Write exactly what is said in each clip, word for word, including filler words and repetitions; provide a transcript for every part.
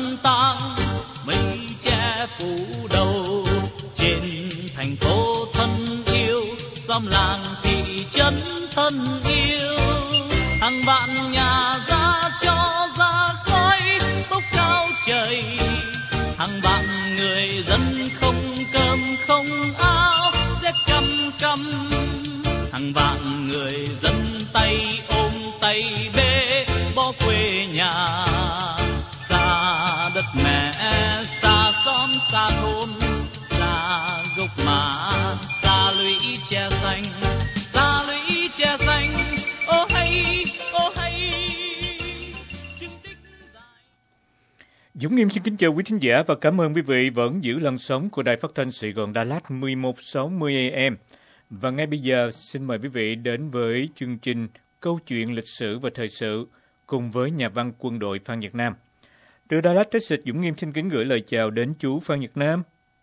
tang, mây che phủ đầu trên thành phố thân yêu, xóm làng thị trấn thân yêu. Hàng vạn nhà ra cho ra khói bốc cao trời, hàng vạn người dân không cơm không áo, rét căm căm. Hàng vạn người dân tay ôm tay bê bỏ quê nhà, xa đất mẹ, xa xóm xa thôn, xa gốc mã, xa lũy tre xanh, xa lũy tre xanh. Ô hay, ô hay. Dũng Nghiêm xin kính chào quý thính giả và cảm ơn quý vị vẫn giữ làn sóng của Đài Phát thanh Sài Gòn Đà Lạt mười một sáu mươi A M. Và ngay bây giờ xin mời quý vị đến với chương trình Câu chuyện lịch sử và thời sự cùng với nhà văn quân đội Phan Nhật Nam. Từ Đà Lạt, Texas, Dũng Nghiêm xin kính gửi lời chào đến chú Phan Nhật Nam.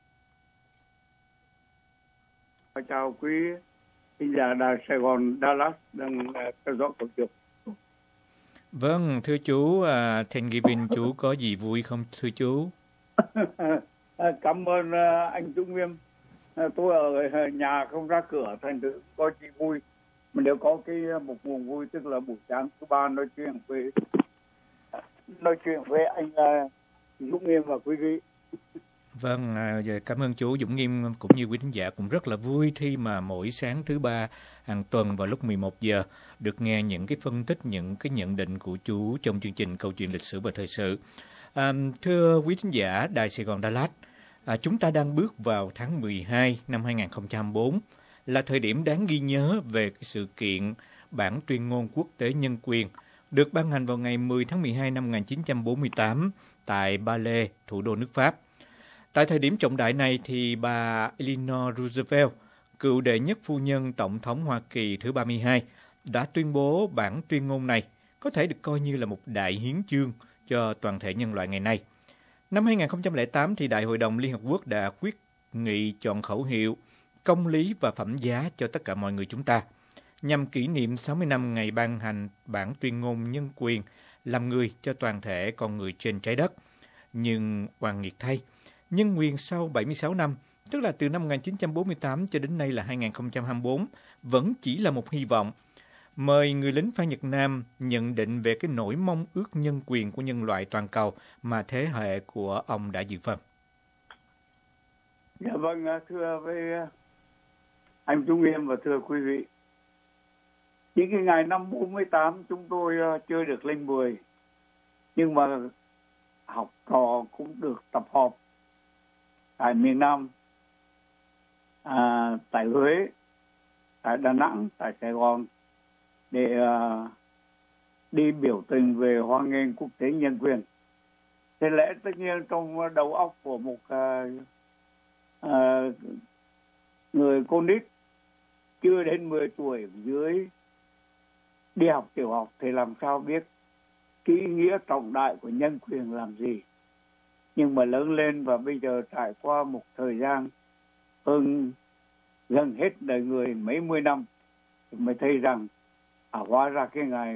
Chào quý thính giả Đài Sài Gòn Đà Lạt đang theo dõi cuộc chuyện. Vâng, thưa chú, à, Thanksgiving chú có gì vui không thưa chú? Cảm ơn anh Dũng Nghiêm. Tôi ở nhà không ra cửa thành thử có gì vui. Mà nếu có cái một nguồn vui tức là buổi sáng thứ ba nói chuyện với nói chuyện với anh Dũng Nghiêm và quý vị. Vâng, cảm ơn chú Dũng Nghiêm cũng như quý thính giả cũng rất là vui khi mà mỗi sáng thứ ba hàng tuần vào lúc mười một giờ được nghe những cái phân tích, những cái nhận định của chú trong chương trình Câu chuyện lịch sử và thời sự. À, thưa quý thính giả Đài Sài Gòn Đà Lạt, à, chúng ta đang bước vào tháng mười hai năm hai nghìn không trăm hai mươi tư, là thời điểm đáng ghi nhớ về cái sự kiện bản tuyên ngôn quốc tế nhân quyền được ban hành vào ngày mười tháng mười hai năm một nghìn chín trăm bốn mươi tám tại Ba Lê, thủ đô nước Pháp. Tại thời điểm trọng đại này thì bà Eleanor Roosevelt, cựu đệ nhất phu nhân Tổng thống Hoa Kỳ thứ ba mươi hai, đã tuyên bố bản tuyên ngôn này có thể được coi như là một đại hiến chương cho toàn thể nhân loại ngày nay. Năm hai nghìn không trăm lẻ tám thì Đại hội đồng Liên Hợp Quốc đã quyết nghị chọn khẩu hiệu công lý và phẩm giá cho tất cả mọi người chúng ta, nhằm kỷ niệm sáu mươi năm ngày ban hành bản tuyên ngôn nhân quyền làm người cho toàn thể con người trên trái đất. Nhưng oan nghiệt thay, nhân quyền sau bảy mươi sáu năm, tức là từ năm một nghìn chín trăm bốn mươi tám cho đến nay là hai nghìn không trăm hai mươi tư, vẫn chỉ là một hy vọng. Mời người lính Phan Nhật Nam nhận định về cái nỗi mong ước nhân quyền của nhân loại toàn cầu mà thế hệ của ông đã dự phần. Dạ vâng, thưa với anh Trung Nghiêm và thưa quý vị. Những cái ngày năm bốn mươi tám chúng tôi chưa được lên mười, nhưng mà học trò cũng được tập họp tại miền Nam, à, tại Huế, tại Đà Nẵng, tại Sài Gòn để uh, đi biểu tình về hoan nghênh quốc tế nhân quyền. Thế lẽ tất nhiên trong đầu óc của một uh, uh, người con nít chưa đến mười tuổi dưới đi học tiểu học thì làm sao biết cái ý nghĩa trọng đại của nhân quyền làm gì. Nhưng mà lớn lên và bây giờ trải qua một thời gian hơn gần hết đời người mấy mươi năm thì mới thấy rằng à, hóa ra cái ngày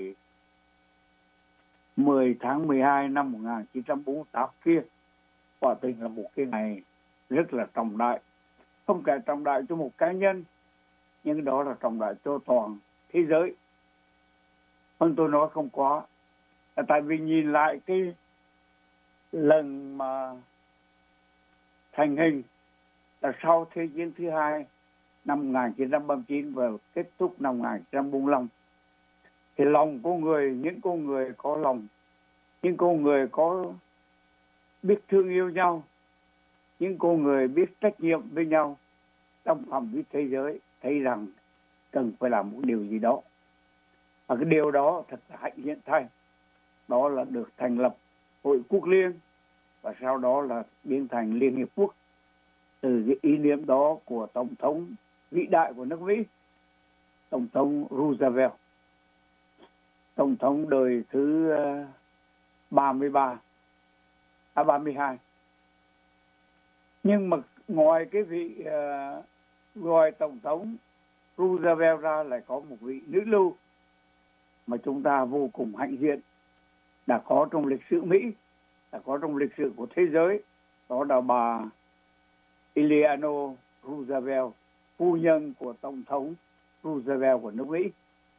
mười tháng mười hai năm một nghìn chín trăm bốn mươi tám kia quả tình là một cái ngày rất là trọng đại. Không phải trọng đại cho một cá nhân, nhưng đó là trọng đại cho toàn thế giới. Hơn tôi nói không quá. Là tại vì nhìn lại cái lần mà thành hình là sau Thế chiến thứ hai năm một nghìn chín trăm ba mươi chín và kết thúc năm một nghìn chín trăm bốn mươi lăm, thì lòng con người, những con người có lòng, những con người có biết thương yêu nhau, những con người biết trách nhiệm với nhau trong phạm vi thế giới thấy rằng cần phải làm một điều gì đó. Và cái điều đó thật là hạnh diện thay. Đó là được thành lập Hội Quốc Liên và sau đó là biến thành Liên Hiệp Quốc. Từ cái ý niệm đó của Tổng thống vĩ đại của nước Mỹ, Tổng thống Roosevelt, Tổng thống đời thứ ba mươi ba, à ba mươi hai. Nhưng mà ngoài cái vị uh, ngoài Tổng thống Roosevelt ra lại có một vị nữ lưu mà chúng ta vô cùng hãnh diện đã có trong lịch sử Mỹ. đã có trong lịch sử của thế giới, đó là bà Eleanor Roosevelt, phu nhân của Tổng thống Roosevelt của nước Mỹ.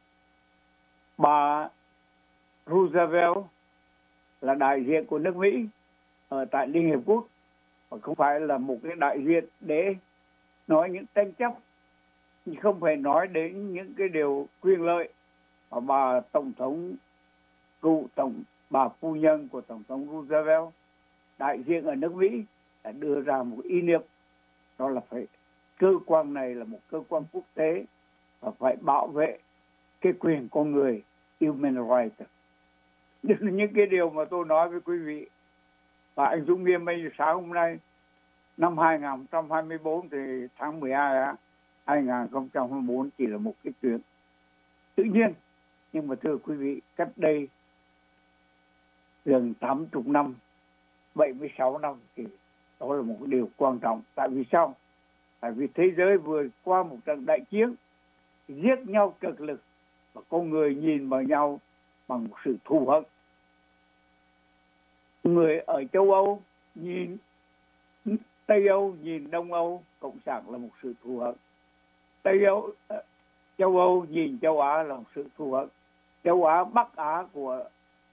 Bà Roosevelt là đại diện của nước Mỹ ở tại Liên Hiệp Quốc, và không phải là một cái đại diện để nói những tranh chấp, không phải nói đến những cái điều quyền lợi. Và bà Tổng thống, cựu tổng bà phu nhân của Tổng thống Roosevelt, đại diện ở nước Mỹ, đã đưa ra một ý niệm, đó là phải cơ quan này là một cơ quan quốc tế và phải bảo vệ cái quyền con người, human rights. Những cái điều mà tôi nói với quý vị và anh Dũng Nghiêm bây giờ sáng hôm nay, năm hai nghìn không trăm hai mươi tư thì tháng mười hai á, hai nghìn không trăm hai mươi tư chỉ là một cái chuyện tự nhiên. Nhưng mà thưa quý vị, cách đây gần tám mươi năm, bảy mươi sáu năm thì đó là một cái điều quan trọng. Tại vì sao? Tại vì thế giới vừa qua một trận đại chiến, giết nhau cực lực, và con người nhìn vào nhau bằng một sự thù hận. Người ở châu Âu nhìn Tây Âu, nhìn Đông Âu cộng sản là một sự thù hận. Tây Âu, châu Âu nhìn châu Á là một sự thù hận. Châu Á, Bắc Á của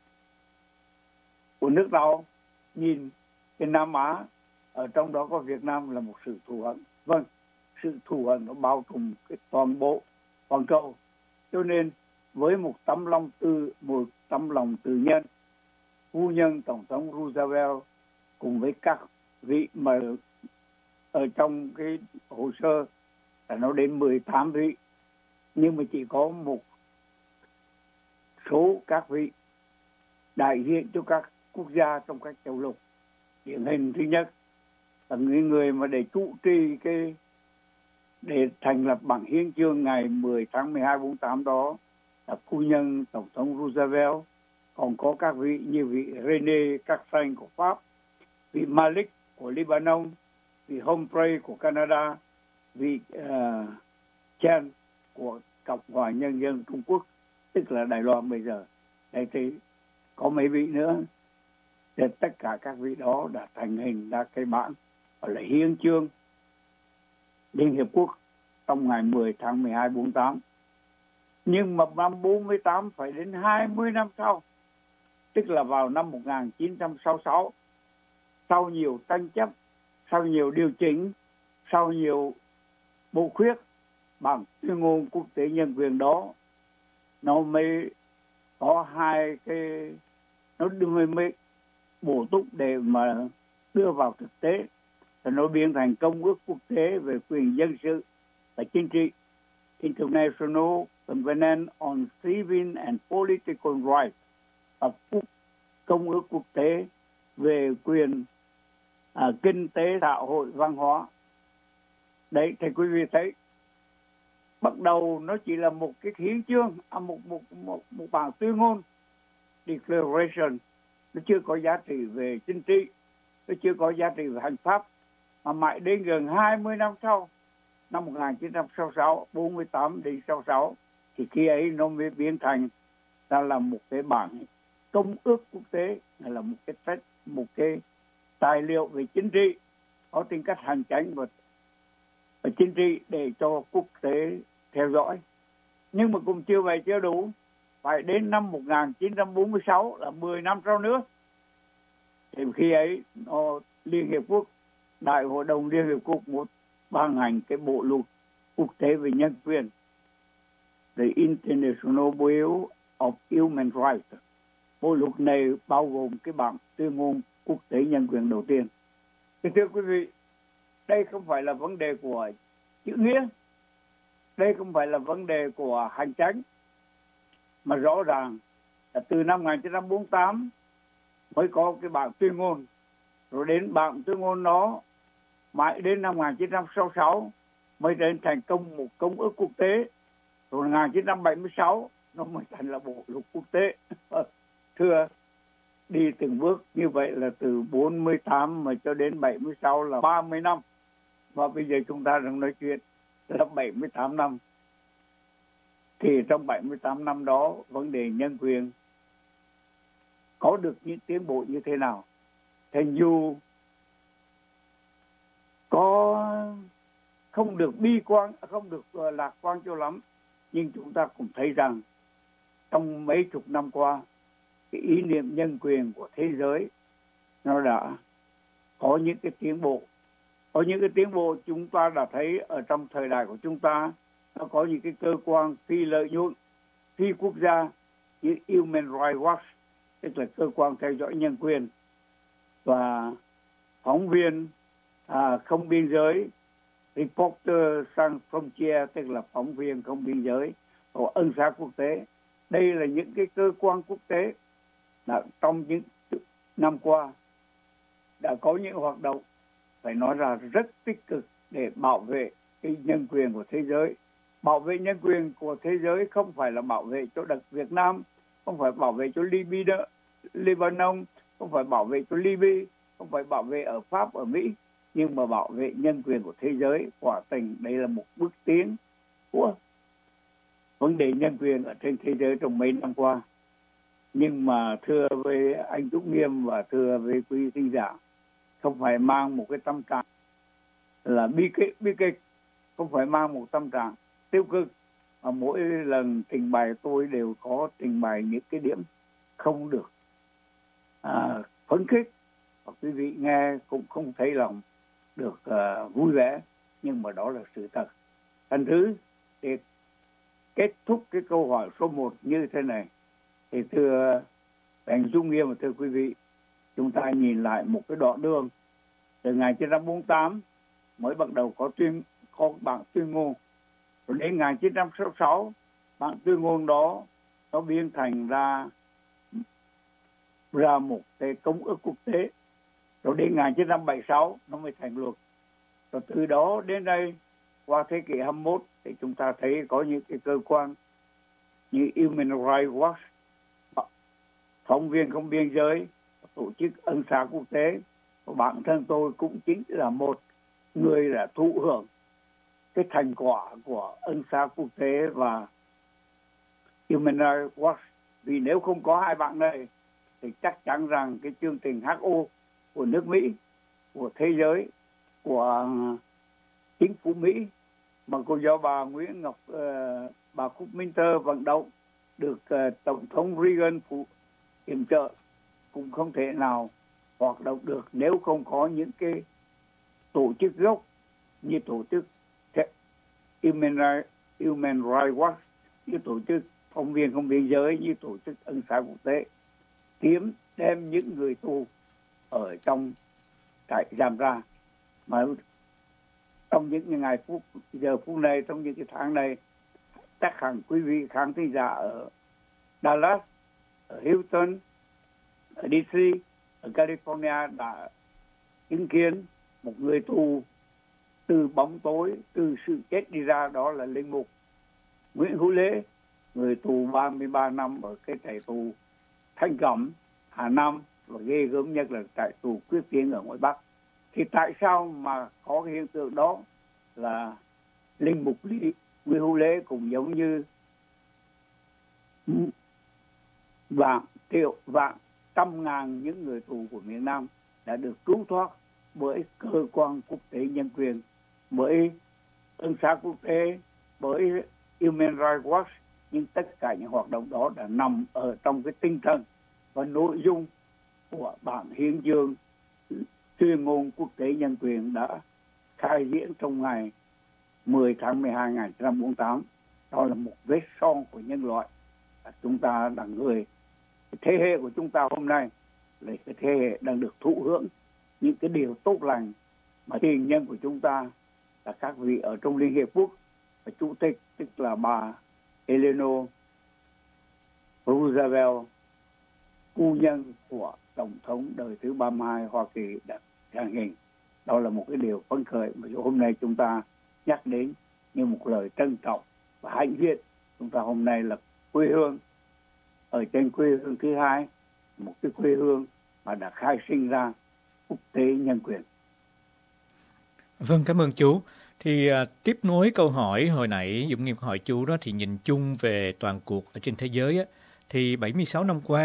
của nước nào nhìn cái Nam Á, ở trong đó có Việt Nam, là một sự thù hận. Vâng, sự thù hận nó bao trùm cái toàn bộ toàn cầu. Cho nên với một tấm lòng từ một tấm lòng từ nhân, phu nhân Tổng thống Roosevelt cùng với các vị mà ở trong cái hồ sơ là nó đến mười tám vị, nhưng mà chỉ có một số các vị đại diện cho các quốc gia trong các châu lục. Điển hình thứ nhất là người người mà để trụ trì cái để thành lập bản hiến chương ngày mười tháng mười hai bốn tám đó là phu nhân Tổng thống Roosevelt. Còn có các vị như vị René Cassin của Pháp, vị Malik của Lebanon, vị Humphrey của Canada, vị uh, Chen của Cộng hòa Nhân dân Trung Quốc, tức là Đài Loan bây giờ. Đây thì có mấy vị nữa. Thì tất cả các vị đó đã thành hình ra cái bản gọi là hiến chương Liên Hiệp Quốc trong ngày mười tháng mười hai bốn tám. Nhưng mà năm bốn mươi tám phải đến hai mươi năm sau, tức là vào năm một nghìn chín trăm sáu mươi sáu, sau nhiều tranh chấp, sau nhiều điều chỉnh, sau nhiều bổ khuyết, bằng tuyên ngôn quốc tế nhân quyền đó, nó mới có hai cái, nó mới, mới bổ túc để mà đưa vào thực tế, và nó biến thành công ước quốc tế về quyền dân sự và chính trị, International Covenant on Civil and Political Rights, và công ước quốc tế về quyền à, kinh tế, xã hội, văn hóa. Đấy, thì quý vị thấy, bắt đầu nó chỉ là một cái hiến chương, à, một, một, một, một bản tuyên ngôn, declaration, nó chưa có giá trị về chính trị, nó chưa có giá trị về hành pháp, mà mãi đến gần hai mươi năm sau, năm một nghìn chín trăm sáu mươi sáu, bốn mươi tám đến sáu mươi sáu, thì khi ấy nó mới biến thành ra là một cái bản công ước quốc tế, hay là một cái sách, một cái tài liệu về chính trị, có tính cách hành chánh và, và chính trị để cho quốc tế theo dõi. Nhưng mà cũng chưa vậy chưa đủ, phải đến năm một nghìn chín trăm bốn mươi sáu, là mười năm sau nữa, thì khi ấy nó, Liên Hiệp Quốc, Đại hội đồng Liên Hiệp Quốc muốn ban hành cái bộ luật quốc tế về nhân quyền, The International Bill of Human Rights. Bộ luật này bao gồm cái bản tuyên ngôn quốc tế nhân quyền đầu tiên. Thì thưa quý vị, đây không phải là vấn đề của chữ nghĩa, đây không phải là vấn đề của hành chánh, mà rõ ràng là từ năm một nghìn chín trăm bốn mươi tám mới có cái bản tuyên ngôn, rồi đến bản tuyên ngôn đó mãi đến năm một nghìn chín trăm sáu mươi sáu mới đến thành công một công ước quốc tế, rồi một nghìn chín trăm bảy mươi sáu nó mới thành là bộ luật quốc tế. Thưa, đi từng bước như vậy là từ bốn mươi tám mà cho đến bảy mươi sáu là ba mươi năm, và bây giờ chúng ta đang nói chuyện là bảy mươi tám năm. Thì trong bảy mươi tám năm đó, vấn đề nhân quyền có được những tiến bộ như thế nào? Thành dù có không được bi quan, không được lạc quan cho lắm, nhưng chúng ta cũng thấy rằng trong mấy chục năm qua, cái ý niệm nhân quyền của thế giới nó đã có những cái tiến bộ. Có những cái tiến bộ chúng ta đã thấy ở trong thời đại của chúng ta, nó có những cái cơ quan phi lợi nhuận, phi quốc gia như Human Rights Watch, tức là cơ quan theo dõi nhân quyền, và phóng viên à, không biên giới, Reporter Sans Frontières, tức là phóng viên không biên giới, và ân xá quốc tế. Đây là những cái cơ quan quốc tế đã trong những năm qua đã có những hoạt động phải nói là rất tích cực để bảo vệ cái nhân quyền của thế giới. Bảo vệ nhân quyền của thế giới không phải là bảo vệ cho đất Việt Nam, không phải bảo vệ cho Libya, Lebanon, không phải bảo vệ cho Libya, không phải bảo vệ ở Pháp, ở Mỹ, nhưng mà bảo vệ nhân quyền của thế giới. Quả tình đây là một bước tiến của vấn đề nhân quyền ở trên thế giới trong mấy năm qua. Nhưng mà thưa với anh Trúc Nghiêm và thưa với quý thính giả, không phải mang một cái tâm trạng là bi kịch, bi kịch, không phải mang một tâm trạng tiêu cực, mà mỗi lần trình bày tôi đều có trình bày những cái điểm không được à, phấn khích, và quý vị nghe cũng không thấy lòng được uh, vui vẻ, nhưng mà đó là sự thật. Thành thứ để kết thúc cái câu hỏi số một như thế này, thì thưa anh Trung Nghiêm và thưa quý vị, chúng ta nhìn lại một cái đoạn đường từ ngày một chín bốn mươi tám mới bắt đầu có tuyên có bản tuyên ngôn, rồi đến ngày một chín sáu mươi sáu bản tuyên ngôn đó nó biến thành ra ra một cái công ước quốc tế, rồi đến ngày một chín bảy mươi sáu nó mới thành luật. Rồi từ đó đến đây qua thế kỷ hai mươi mốt thì chúng ta thấy có những cái cơ quan như Human Rights Watch, phóng viên không biên giới, tổ chức ân xá quốc tế. Và bản thân tôi cũng chính là một người đã thụ hưởng cái thành quả của ân xá quốc tế và Human Rights Watch. Vì nếu không có hai bạn này thì chắc chắn rằng cái chương trình hát o của nước Mỹ, của thế giới, của chính phủ Mỹ mà cô do bà Nguyễn Ngọc, uh, bà Cúc Minter vận động, được uh, Tổng thống Reagan phụ yểm trợ, cũng không thể nào hoạt động được nếu không có những cái tổ chức gốc như tổ chức Human Rights Watch, như tổ chức phóng viên không biên giới, như tổ chức ân xá quốc tế, kiếm đem những người tù ở trong trại giam ra. Mà trong những ngày phút giờ phút này, trong những cái tháng này, chắc hẳn quý vị khán thính giả ở Dallas, ở Houston, ở đê xê, ở California đã chứng kiến một người tù từ bóng tối, từ sự chết đi ra, đó là linh mục Nguyễn Hữu Lễ, người tù ba mươi ba năm ở cái trại tù Thanh Cẩm, Hà Nam, và ghê gớm nhất là trại tù Quyết Tiến ở ngoài Bắc. Thì tại sao mà có cái hiện tượng đó là linh mục Nguyễn Hữu Lễ cũng giống như vạn triệu vạn trăm ngàn những người tù của miền Nam đã được cứu thoát bởi cơ quan quốc tế nhân quyền, bởi ân xá quốc tế, bởi Human Rights Watch. Nhưng tất cả những hoạt động đó đã nằm ở trong cái tinh thần và nội dung của bản hiến chương tuyên ngôn quốc tế nhân quyền đã khai diễn trong ngày mười tháng mười hai ngày một chín bốn mươi tám. Đó là một vết son của nhân loại. Chúng ta là người, thế hệ của chúng ta hôm nay là cái thế hệ đang được thụ hưởng những cái điều tốt lành mà tiền nhân của chúng ta là các vị ở trong Liên Hiệp Quốc và chủ tịch, tức là bà Eleanor Roosevelt, phu nhân của Tổng thống đời thứ ba mươi hai Hoa Kỳ đã khẳng định. Đó là một cái điều phấn khởi mà hôm nay chúng ta nhắc đến như một lời trân trọng và hãnh diện. Chúng ta hôm nay là quê hương ở trên quê hương thứ hai, một cái quê hương mà đã khai sinh ra quốc tế nhân quyền. Vâng, cảm ơn chú. Thì à, tiếp nối câu hỏi hồi nãy Dũng Nghiêm hỏi chú đó, thì nhìn chung về toàn cuộc ở trên thế giới á, thì bảy mươi sáu năm qua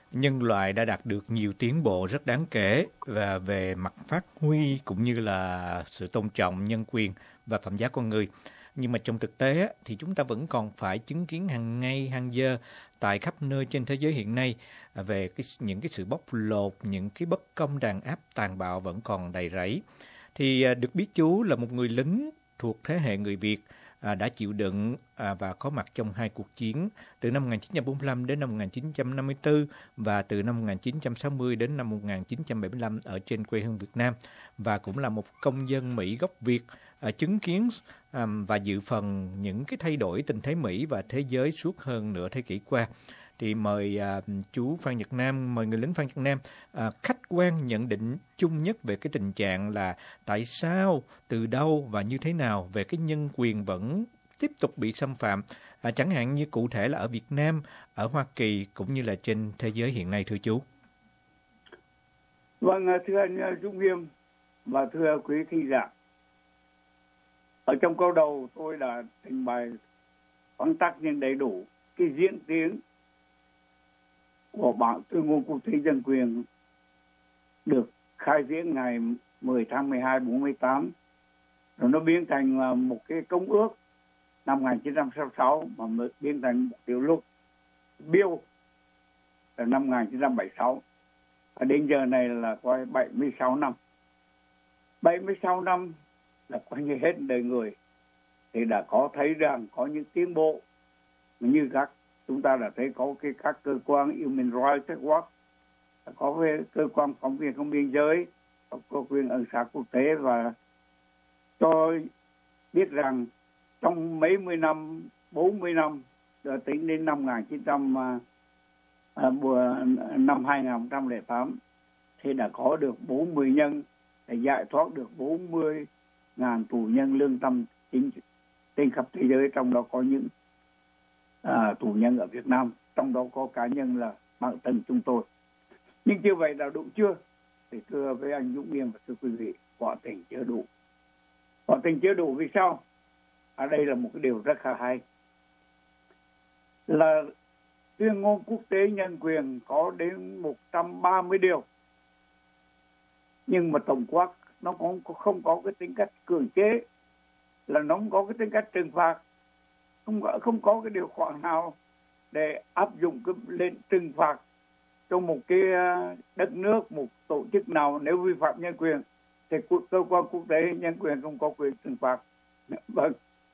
nhân loại đã đạt được nhiều tiến bộ rất đáng kể và về mặt phát huy cũng như là sự tôn trọng nhân quyền và phẩm giá con người. Nhưng mà trong thực tế thì chúng ta vẫn còn phải chứng kiến hàng ngày, hàng giờ tại khắp nơi trên thế giới hiện nay về cái, những cái sự bóc lột, những cái bất công đàn áp tàn bạo vẫn còn đầy rẫy. Thì được biết chú là một người lính thuộc thế hệ người Việt, À, đã chịu đựng à, và có mặt trong hai cuộc chiến từ năm một nghìn chín trăm bốn mươi lăm đến năm một nghìn chín trăm năm mươi tư và từ năm một nghìn chín trăm sáu mươi đến năm một nghìn chín trăm bảy mươi lăm ở trên quê hương Việt Nam, và cũng là một công dân Mỹ gốc Việt à, chứng kiến à, và dự phần những cái thay đổi tình thế Mỹ và thế giới suốt hơn nửa thế kỷ qua. Thì mời à, chú Phan Nhật Nam, mời người lính Phan Nhật Nam à, khách quan nhận định chung nhất về cái tình trạng là tại sao, từ đâu và như thế nào về cái nhân quyền vẫn tiếp tục bị xâm phạm, à, chẳng hạn như cụ thể là ở Việt Nam, ở Hoa Kỳ cũng như là trên thế giới hiện nay, thưa chú. Vâng, thưa anh Dũng Nghiêm và thưa quý thính giả, ở trong câu đầu tôi đã trình bày vắn tắt nhưng đầy đủ cái diễn tiến của bản tuyên ngôn quốc tế nhân quyền được khai diễn ngày mười tháng mười hai bốn mươi tám, rồi nó biến thành một cái công ước năm một nghìn chín trăm sáu mươi sáu mà biến thành một điều luật bill là năm một nghìn chín trăm bảy mươi sáu, và đến giờ này là coi bảy mươi sáu năm. bảy mươi sáu năm là coi như hết đời người, thì đã có thấy rằng có những tiến bộ như các chúng ta đã thấy có cái các cơ quan Human Rights Watch, có cái cơ quan phóng viên không biên giới, có cơ quan ân xá quốc tế, và tôi biết rằng trong mấy mươi năm, bốn mươi năm, rồi tính đến năm một nghìn chín trăm năm hai nghìn không trăm lẻ tám thì đã có được bốn mươi nhân để giải thoát được bốn mươi ngàn tù nhân lương tâm chính trên khắp thế giới, trong đó có những À, tù nhân ở Việt Nam, trong đó có cá nhân là bản thân chúng tôi. Nhưng như vậy là đủ chưa? Thì thưa với anh Dũng Nghiêm và thưa quý vị, quả tình chưa đủ. Quả tình chưa đủ vì sao? Ở đây là một cái điều rất là hay, là tuyên ngôn quốc tế nhân quyền có đến một trăm ba mươi điều, nhưng mà tổng quát nó cũng không có cái tính cách cưỡng chế, là nó không có cái tính cách trừng phạt, không có, không có cái điều khoản nào để áp dụng cái lệnh trừng phạt trong một cái đất nước, một tổ chức nào nếu vi phạm nhân quyền, thì cơ quan quốc tế nhân quyền không có quyền trừng phạt. Vâng,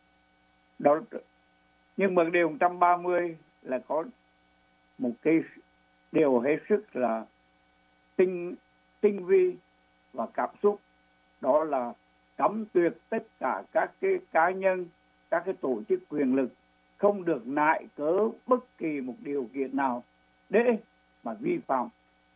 đó. Nhưng mà điều một trăm ba mươi là có một cái điều hết sức là tinh tinh vi và cảm xúc, đó là cấm tuyệt tất cả các cái cá nhân, các cái tổ chức quyền lực không được nại cớ bất kỳ một điều kiện nào để mà vi phạm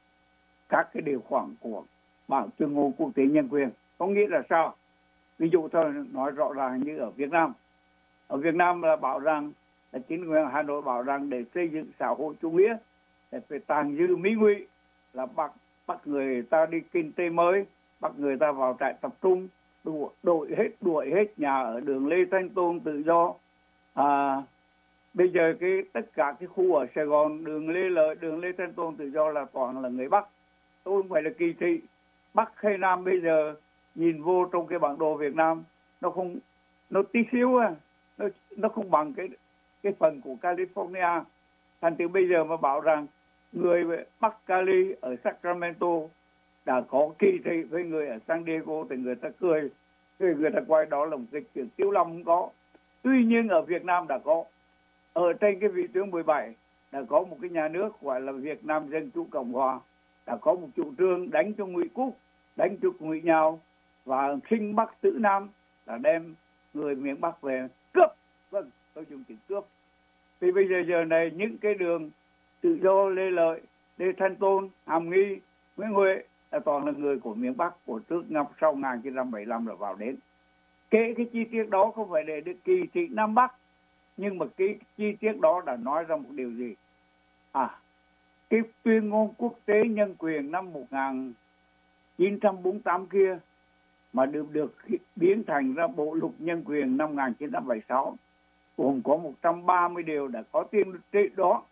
các cái điều khoản của bản tuyên ngôn quốc tế nhân quyền. Có nghĩa là sao? Ví dụ tôi nói rõ ràng như ở Việt Nam. Ở Việt Nam là bảo rằng, là chính quyền Hà Nội bảo rằng để xây dựng xã hội chủ nghĩa để phải tàn dư mỹ ngụy, là bắt bắt người ta đi kinh tế mới, bắt người ta vào trại tập trung, đuổi, đuổi hết đuổi hết nhà ở đường Lê Thánh Tôn tự do. À, bây giờ cái tất cả cái khu ở Sài Gòn, đường Lê Lợi, đường Lê Thánh Tôn tự do là toàn là người Bắc. Tôi không phải là kỳ thị. Bắc hay Nam bây giờ nhìn vô trong cái bản đồ Việt Nam, nó không, nó tí xíu à, nó nó không bằng cái cái phần của California. Thành từ bây giờ mà bảo rằng người Bắc Cali ở Sacramento đã có kỳ thị với người ở San Diego thì người ta cười, người, người ta quay đó là một cái chuyện tiếu lâm không có. Tuy nhiên ở Việt Nam đã có, ở trên cái vị tuyến mười bảy đã có một cái nhà nước gọi là Việt Nam Dân Chủ Cộng Hòa, đã có một chủ trương đánh cho Ngụy Cúc, đánh cho Ngụy Nhào và sinh Bắc tử Nam, là đem người miền Bắc về cướp. Vâng, tôi dùng chữ cướp. Thì bây giờ giờ này những cái đường tự do, Lê Lợi, Lê Thanh Tôn, Hàm Nghi, Nguyễn Huệ là toàn là người của miền Bắc, của trước năm sau một nghìn chín trăm bảy mươi lăm là vào đến. Kể cái chi tiết đó không phải để được kỳ thị Nam Bắc, nhưng mà cái chi tiết đó đã nói ra một điều gì? À, cái tuyên ngôn quốc tế nhân quyền năm một nghìn chín trăm bốn mươi tám kia mà được được biến thành ra bộ luật nhân quyền năm một nghìn chín trăm bảy mươi sáu, gồm có một trăm ba mươi điều đã có tiên tri đó,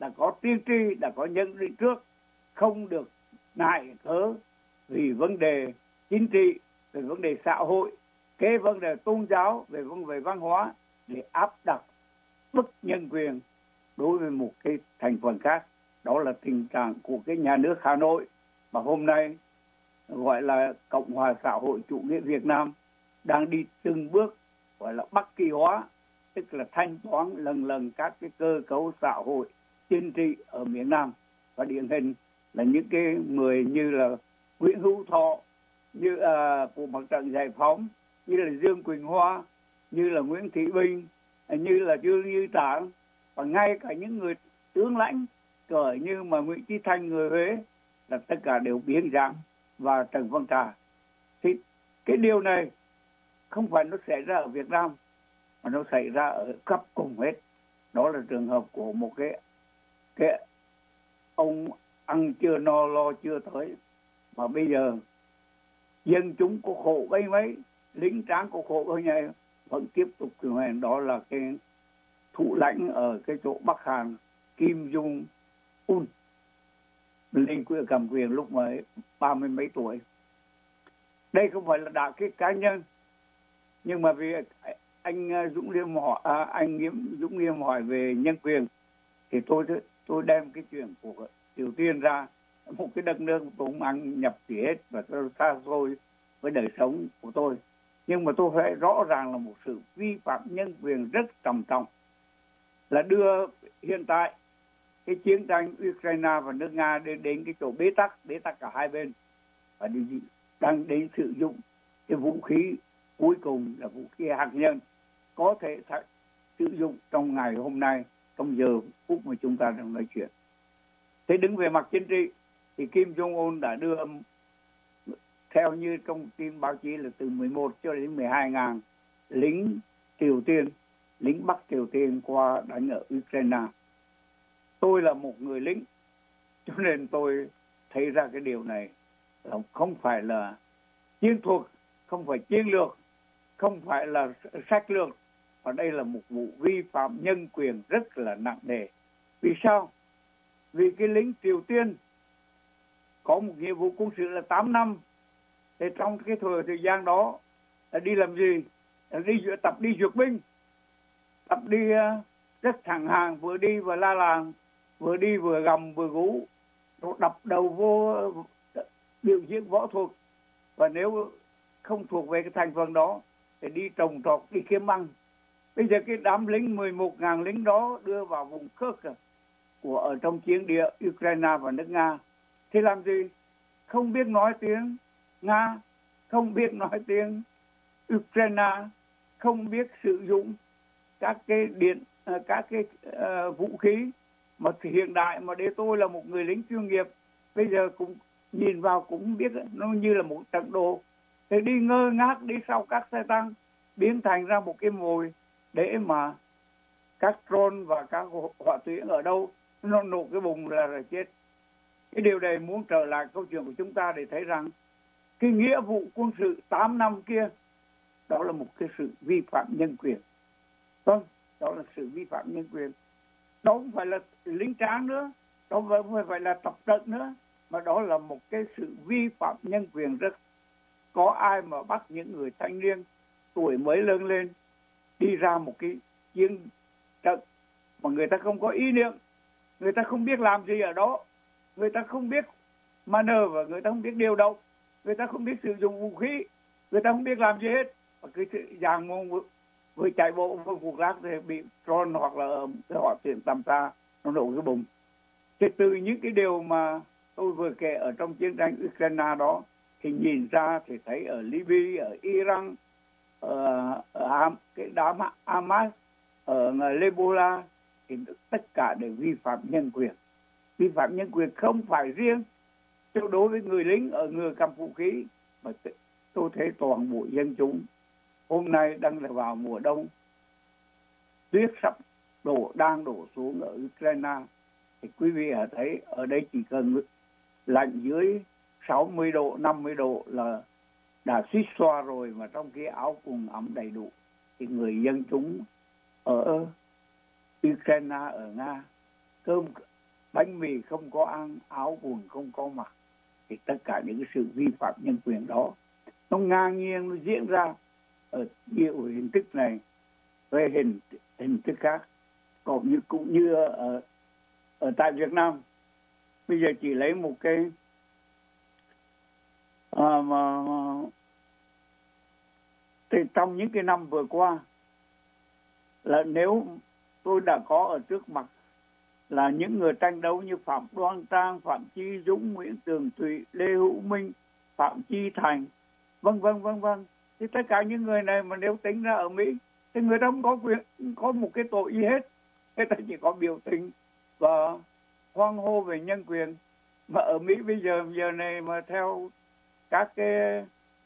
đã có tiên tri, đã có nhân đi trước, không được nại cớ vì vấn đề chính trị, về vấn đề xã hội, cái vấn đề tôn giáo, về vấn đề văn hóa để áp đặt bức nhân quyền đối với một cái thành phần khác. Đó là tình trạng của cái nhà nước Hà Nội mà hôm nay gọi là Cộng hòa xã hội chủ nghĩa Việt Nam đang đi từng bước gọi là Bắc kỳ hóa, tức là thanh toán lần lần các cái cơ cấu xã hội chính trị ở miền Nam. Và điển hình là những cái người như là Nguyễn Hữu Thọ, như uh, của Mặt trận Giải phóng, như là Dương Quỳnh Hoa, như là Nguyễn Thị Bình, như là Dương Như Tráng, và ngay cả những người tướng lãnh cỡ như mà Nguyễn Chí Thanh người Huế là tất cả đều biến dạng, và Trần Văn Trà. Thì cái điều này không phải nó xảy ra ở Việt Nam mà nó xảy ra ở khắp cùng hết. Đó là trường hợp của một cái cái ông ăn chưa no lo chưa tới, mà bây giờ dân chúng có khổ mấy mấy, lính tráng có khổ bao nhiêu vẫn tiếp tục cường hành. Đó là cái thủ lãnh ở cái chỗ Bắc Hàn Kim Jong Un lên quyền cầm quyền lúc mà ba mươi mấy tuổi. Đây không phải là đạo cái cá nhân, nhưng mà vì anh Dũng Liêm hỏi, à, anh Nghiêm Dũng Liêm hỏi về nhân quyền thì tôi tôi đem cái chuyện của Triều Tiên ra, một cái đất nước tôi không ăn nhập gì hết và tôi xa xôi với đời sống của tôi, nhưng mà tôi phải rõ ràng là một sự vi phạm nhân quyền rất trầm trọng, là đưa hiện tại cái chiến tranh Ukraine và nước Nga đến, đến cái chỗ bế tắc, bế tắc cả hai bên, và đang đến sử dụng cái vũ khí cuối cùng là vũ khí hạt nhân có thể sử dụng trong ngày hôm nay, trong giờ phút mà chúng ta đang nói chuyện. Thế đứng về mặt chính trị thì Kim Jong Un đã đưa, theo như trong tin báo chí, là từ mười một cho đến mười hai ngàn lính Triều Tiên, lính Bắc Triều Tiên qua đánh ở Ukraine. Tôi là một người lính, cho nên tôi thấy ra cái điều này là không phải là chiến thuật, không phải chiến lược, không phải là sách lược, và đây là một vụ vi phạm nhân quyền rất là nặng nề. Vì sao? Vì cái lính Triều Tiên có một nhiệm vụ quân sự là tám năm. Thì trong cái thời, thời gian đó là đi làm gì? Là đi tập đi duyệt binh, tập đi uh, rất thẳng hàng, vừa đi vừa la làng, vừa đi vừa gầm vừa gú, rồi đập đầu vô biểu diễn võ thuật. Và nếu không thuộc về cái thành phần đó thì đi trồng trọt, đi kiếm ăn. Bây giờ cái đám lính mười một ngàn lính đó đưa vào vùng Kursk của ở trong chiến địa Ukraine và nước Nga thì làm gì? Không biết nói tiếng Nga, không biết nói tiếng Ukraine, không biết sử dụng các cái điện, các cái uh, vũ khí mà hiện đại. Mà để tôi là một người lính chuyên nghiệp, bây giờ cũng nhìn vào cũng biết nó như là một trận đồ. Thì đi ngơ ngác đi sau các xe tăng, biến thành ra một cái mồi để mà các drone và các hỏa tuyến ở đâu nó nổ cái bùng là, là chết. Cái điều này muốn trở lại câu chuyện của chúng ta để thấy rằng cái nghĩa vụ quân sự tám năm kia đó là một cái sự vi phạm nhân quyền. Vâng, đó là sự vi phạm nhân quyền. Đó không phải là lính tráng nữa, đó không phải là tập trận nữa, mà đó là một cái sự vi phạm nhân quyền rất. Có ai mà bắt những người thanh niên tuổi mới lớn lên đi ra một cái chiến trận mà người ta không có ý niệm, người ta không biết làm gì ở đó, người ta không biết maneuver, người ta không biết điều động, người ta không biết sử dụng vũ khí, người ta không biết làm gì hết, và cái dạng vừa, vừa chạy bộ vừa cuộc lát thì bị drone hoặc là cái hỏa tiễn tầm xa nó nổ cái bùng. Thì từ những cái điều mà tôi vừa kể ở trong chiến tranh Ukraine đó thì nhìn ra thì thấy ở Libya, ở Iran, ở, ở cái đám Hamas, ở Ebola thì tất cả đều vi phạm nhân quyền. Vi phạm nhân quyền không phải riêng cho đối với người lính ở người cầm vũ khí, mà tôi thấy toàn bộ dân chúng. Hôm nay đang là vào mùa đông, tuyết sắp đổ, đang đổ xuống ở Ukraine, thì quý vị hãy thấy ở đây chỉ cần lạnh dưới sáu mươi độ, năm mươi độ là đã suýt xoa rồi, mà trong khi áo quần ấm đầy đủ. Thì người dân chúng ở Ukraine, ở Nga, cơm bánh mì không có ăn, áo quần không có mặc, thì tất cả những cái sự vi phạm nhân quyền đó nó ngang nhiên nó diễn ra ở nhiều hình thức này về hình hình thức khác, cũng như cũng như ở ở tại Việt Nam. Bây giờ chỉ lấy một cái à, mà thì trong những cái năm vừa qua là nếu tôi đã có ở trước mặt là những người tranh đấu như Phạm Đoan Trang, Phạm Chí Dũng, Nguyễn Tường Thụy, Lê Hữu Minh, Phạm Chi Thành, vân vân vân vân, thì tất cả những người này mà nếu tính ra ở Mỹ thì người ta không có quyền, có một cái tội gì hết, người ta chỉ có biểu tình và hoan hô về nhân quyền. Mà ở Mỹ bây giờ giờ này mà theo các cái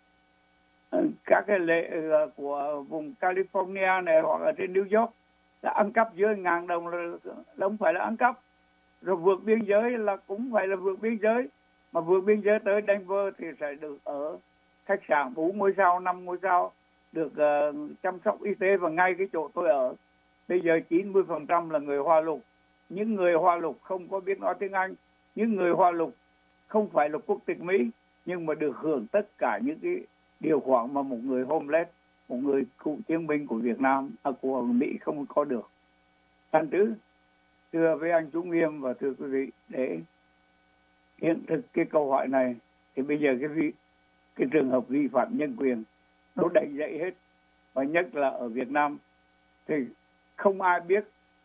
các cái lệ của vùng California này hoặc ở trên New York là ăn cắp dưới ngàn đồng là, là không phải là ăn cắp, rồi vượt biên giới là cũng phải là vượt biên giới, mà vượt biên giới tới Denver thì sẽ được ở khách sạn bốn ngôi sao, năm ngôi sao, được uh, chăm sóc y tế. Và ngay cái chỗ tôi ở bây giờ chín mươi phần trăm là người Hoa lục. Những người Hoa lục không có biết nói tiếng Anh, những người Hoa lục không phải là quốc tịch Mỹ, nhưng mà được hưởng tất cả những cái điều khoản mà một người homeless, một người cựu chiến binh của Việt Nam, à, của Mỹ không có được. Thành thứ, thưa với anh Chú Nghiêm và thưa quý vị, để hiện thực cái câu hỏi này thì bây giờ cái vi, cái trường hợp vi phạm nhân quyền nó đầy dậy hết, và nhất là ở Việt Nam thì không ai biết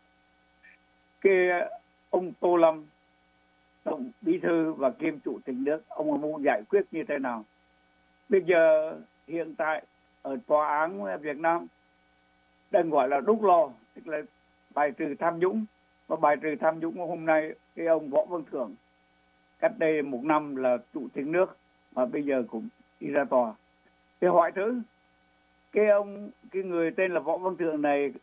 cái ông Tô Lâm, tổng bí thư và kiêm chủ tịch nước, ông muốn giải quyết như thế nào. Bây giờ hiện tại ở tòa án Việt Nam đang gọi là đúc lò, tức là bài trừ tham nhũng. Và bài trừ tham nhũng hôm nay cái ông Võ Văn Thưởng cách đây một năm là chủ tịch nước mà bây giờ cũng đi ra tòa. Thì hỏi thứ, cái ông cái người tên là Võ Văn Thưởng này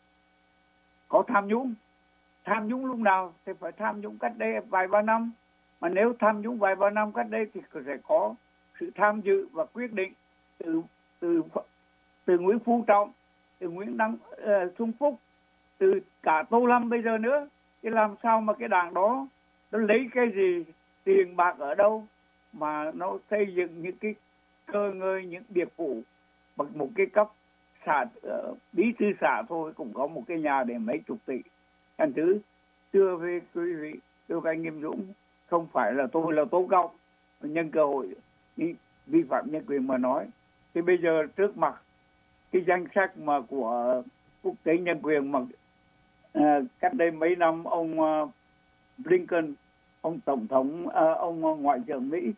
có tham nhũng? Tham nhũng lúc nào? Thì phải tham nhũng cách đây vài ba năm. Mà nếu tham nhũng vài ba năm cách đây thì sẽ có sự tham dự và quyết định từ từ từ Nguyễn Phú Trọng, từ Nguyễn Đăng uh, Xuân Phúc, từ cả Tô Lâm bây giờ nữa. Thì làm sao mà cái đảng đó nó lấy cái gì, tiền bạc ở đâu mà nó xây dựng những cái cơ ngơi, những biệt phủ bằng một cái cấp xã uh, bí thư xã thôi cũng có một cái nhà để mấy chục tỷ. Thành thứ, thưa với quý vị, thưa với anh Nghiêm Dũng, không phải là tôi là tố cáo, nhân cơ hội vi phạm nhân quyền mà nói. Thì bây giờ trước mặt cái danh sách mà của quốc tế nhân quyền mà à, cách đây mấy năm ông uh, Blinken, ông tổng thống uh, ông ngoại trưởng Mỹ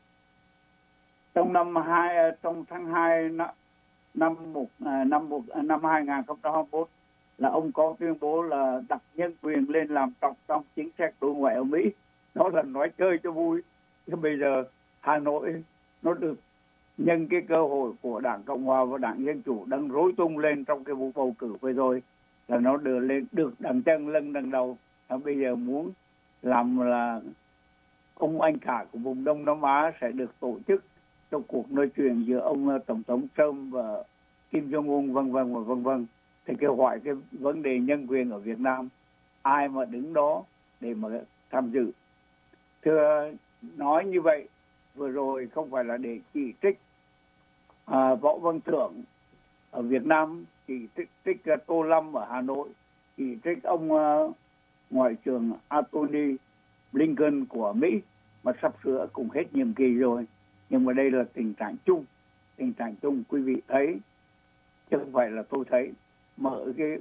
trong năm hai trong tháng hai năm năm một năm một năm hai nghìn không trăm hai mươi mốt là ông có tuyên bố là đặt nhân quyền lên làm trọng trong chính sách đối ngoại ở Mỹ. Đó là nói chơi cho vui. Chứ bây giờ Hà Nội nó được nhân cái cơ hội của Đảng Cộng hòa và Đảng Dân Chủ đang rối tung lên trong cái vụ bầu cử vừa rồi là nó đưa lên được đằng chân lưng đằng đầu. Và bây giờ muốn làm là ông anh cả của vùng Đông Nam Á sẽ được tổ chức trong cuộc nói chuyện giữa ông tổng thống Trump và Kim Jong Un vân vân và vân vân. Thì kêu gọi cái vấn đề nhân quyền ở Việt Nam, ai mà đứng đó để mà tham dự. Thưa, nói như vậy vừa rồi không phải là để chỉ trích à, Võ Văn Thưởng ở Việt Nam, chỉ trích, trích uh, Tô Lâm ở Hà Nội, chỉ trích ông uh, Ngoại trưởng Antony Blinken của Mỹ mà sắp sửa cùng hết nhiệm kỳ rồi. Nhưng mà đây là tình trạng chung, tình trạng chung quý vị thấy, chứ không phải là tôi thấy. Mở cái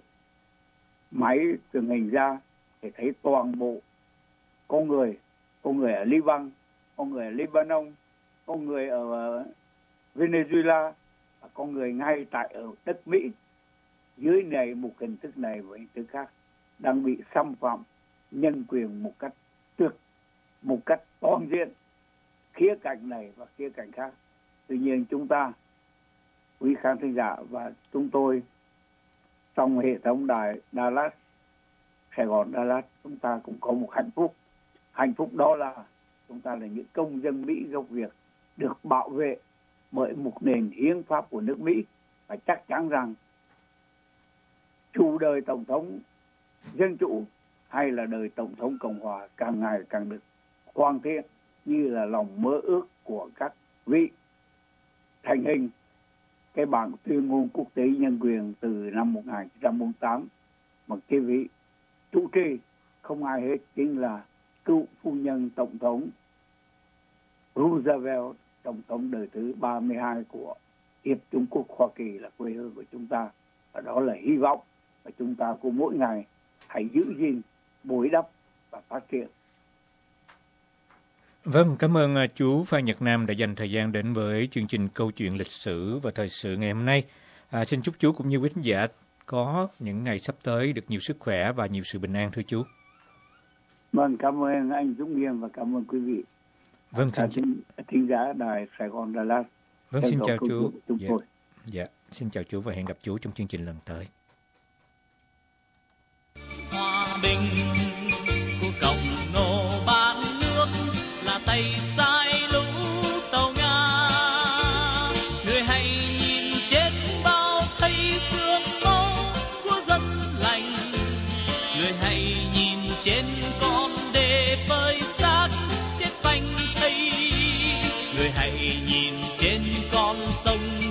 máy truyền hình ra để thấy toàn bộ con người, con người ở Liban, con người ở Lebanon, con người ở Venezuela, con người ngay tại ở đất Mỹ. Dưới này một hình thức này và hình thức khác đang bị xâm phạm nhân quyền một cách tuyệt, một cách toàn diện, khía cạnh này và khía cạnh khác. Tuy nhiên chúng ta, quý khán thính giả và chúng tôi trong hệ thống đài Dallas, Sài Gòn Dallas, chúng ta cũng có một hạnh phúc. Hạnh phúc đó là chúng ta là những công dân Mỹ gốc Việt được bảo vệ bởi một nền hiến pháp của nước Mỹ. Và chắc chắn rằng chủ đời Tổng thống Dân Chủ hay là đời Tổng thống Cộng hòa càng ngày càng được hoàn thiện như là lòng mơ ước của các vị. Thành hình cái bản tuyên ngôn quốc tế nhân quyền từ năm một nghìn chín trăm bốn mươi tám mà cái vị chủ trì không ai hết chính là cựu phu nhân Tổng thống Roosevelt, Tổng thống đời thứ ba mươi hai của Hiệp Trung Quốc Hoa Kỳ là quê hương của chúng ta. Và đó là hy vọng và chúng ta cũng mỗi ngày hãy giữ gìn, bồi đắp và phát triển. Vâng, cảm ơn chú Phan Nhật Nam đã dành thời gian đến với chương trình Câu chuyện lịch sử và thời sự ngày hôm nay. À, xin chúc chú cũng như quý khán giả có những ngày sắp tới được nhiều sức khỏe và nhiều sự bình an, thưa chú. Vâng, cảm ơn anh Dũng Nghiêm và cảm ơn quý vị. Vâng, xin chào thính giả đài Sài Gòn Đà Lạt. Vâng, xin chào chú. Dạ. dạ, xin chào chú và hẹn gặp chú trong chương trình lần tới. Hòa bình của cộng nô bán nước là tay sai lũ tàu Nga. Người hãy nhìn trên bao thấy xương máu của dân lành. Người hãy nhìn trên con đê phơi xác chết phanh thây. Người hãy nhìn trên con sông